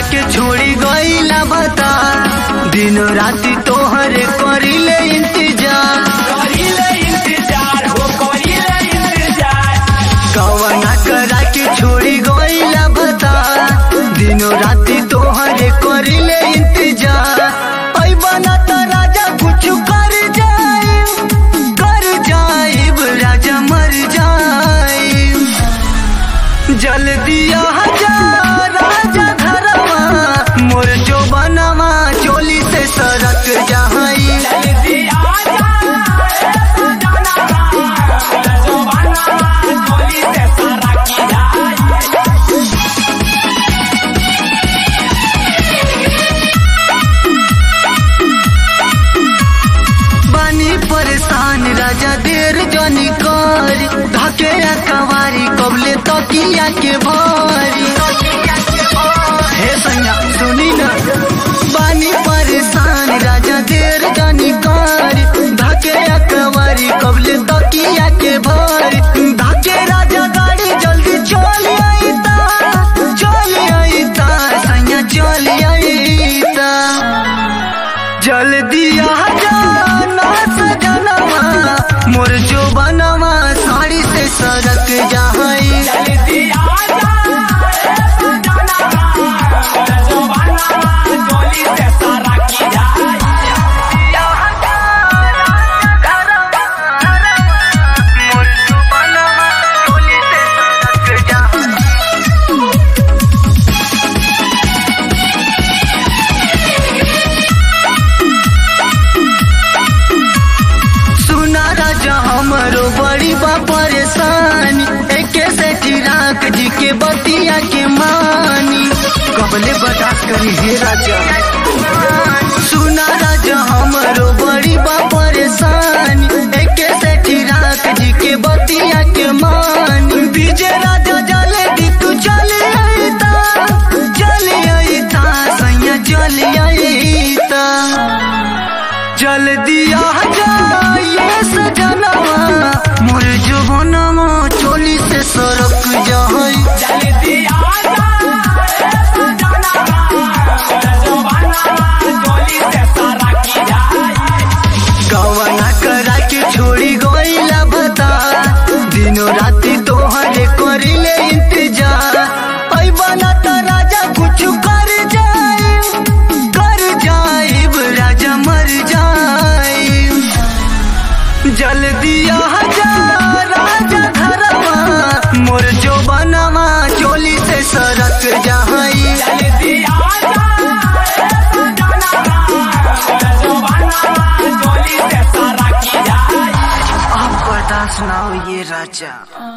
के छोड़ी गईला बता, दिनों राती तोहरे करिले इंतजार कवना करा के छोड़ी गईला बता, दिनों राती तोहरे करिले इंतजार। बना तो राजा कुछ कर जाइब राजा मर जाइब, जल्दी आ जा राजा घरवा, मोर जो बनवा चोली से सरक जाई। परेशान राजा देर जनी कर, धके कवारी कबले तकिया के भारी। हे सैया सुनी न, बानी परेशान राजा देर जनी कर, धके कवारी कबले तकिया के भारी। धके राजा गाड़ी जल्दी चल आईता सैया चल आईता, जल्दी आ जा मोर जो बनवा साड़ी से सरक जाई। हमरो बड़ी बा परेशानी, एके से चिराग जी के बतिया के मानी, कबले बर्दाश्त करी हे राजा। सुना राजा हमरो बड़ी बा परेशानी, एके से चिराग जी के बतिया के मानी। विजय राजा जले दी तू चले आईता सैया चले आईता, जल्दी आ जा ये सजनवा, मोर जो बनवा चोली से सरक जाई। कवना करा के छोड़ी गईला बता, दिनों राती तोहरे करिले इंतजार। बना तो राजा कुछ कर जाइब राजा मर जाइब, जल्दी आ जा राजा घरवा, मोर जो बनवा चोली से सरक जाई। आप बर्दाश्त ना हो ये राजा।